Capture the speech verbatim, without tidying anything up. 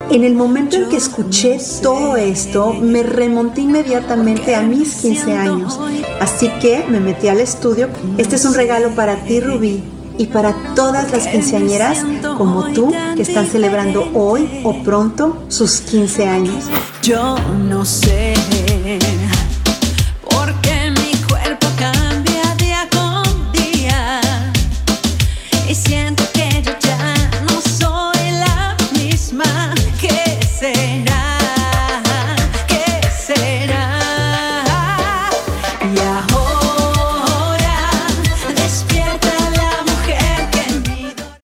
En el momento en que escuché todo esto, me remonté inmediatamente a mis quince años. Así que me metí al estudio. Este es un regalo para ti, Rubí, y para todas las quinceañeras como tú que están celebrando hoy o pronto sus quince años. Yo no sé